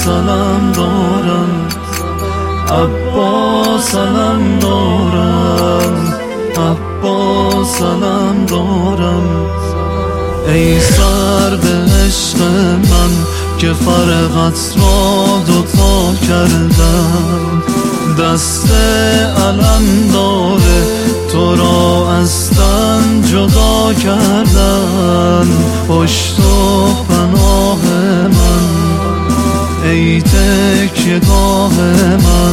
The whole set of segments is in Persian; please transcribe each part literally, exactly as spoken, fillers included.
علم دارم، عباس علم دارم، عباس علم دارم. ای سر به عشق من که فرقت را دوتا کردم، دست علم داره تو را از تن جدا کردن. پشت و پناه من ای تکیه‌گاه من،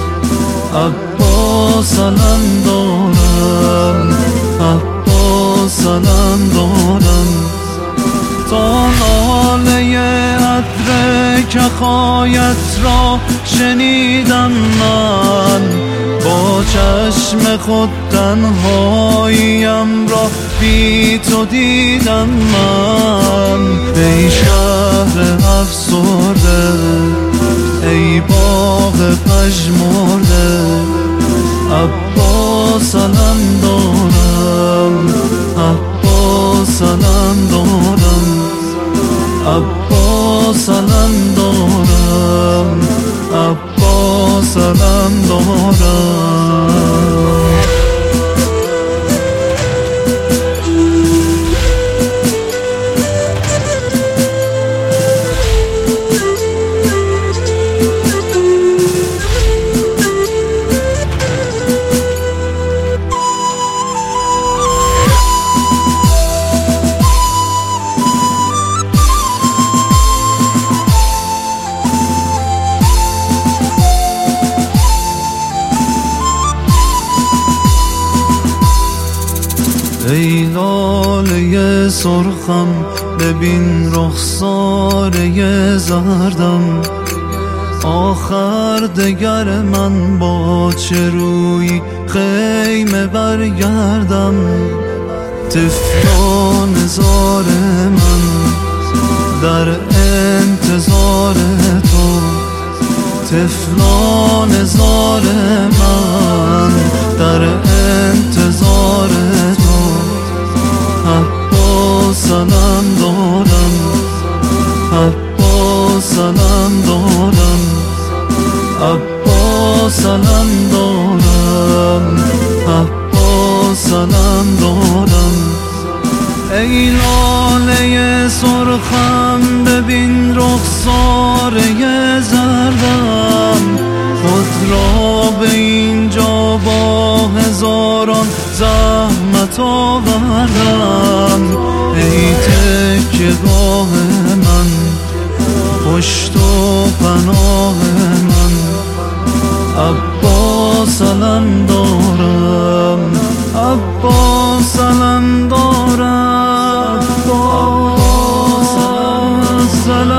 عباس علم دارم، عباس علم دارم. تا ناله عطر کفایت را شنیدم من، با چشم خود تنهاییم را بی تو دیدم من. ای شهر افسرده، ای باغ پژمرده، عباس علم دارم، عباس علم دارم، عباس علم دارم، عباس علم دارم. ای لاله سرخم ببین رخساره زردم، آخر دگر من با چه روی خیمه برگردم. طفلان زار من در انتظار تو، طفلان زار من در انتظار تو. عباس علم دارم، عباس علم دارم، عباس علم دارم، عباس علم دارم. ای لاله سرخم ببین رخساره زردم، خود را به اینجا با هزاران زحمت آوردم. ای تکیه‌گاه من، پشت و پناه من، عباس علم دارم، عباس علم دارم، عباس علم